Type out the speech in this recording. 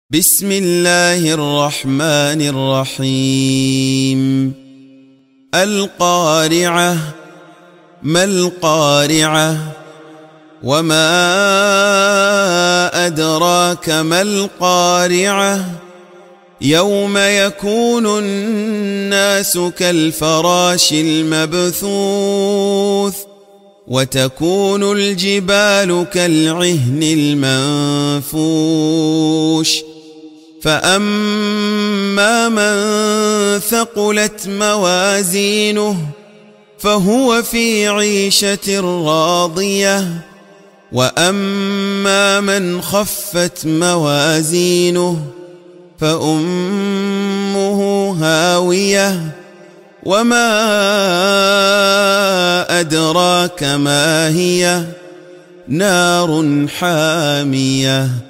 بسم الله الرحمن الرحيم القارعة ما القارعة وما أدراك ما القارعة يوم يكون الناس كالفراش المبثوث وتكون الجبال كالعهن المنفوش فأما من ثقلت موازينه فهو في عيشة راضية وأما من خفت موازينه فأمه هاوية وما أدراك ما هي نار حامية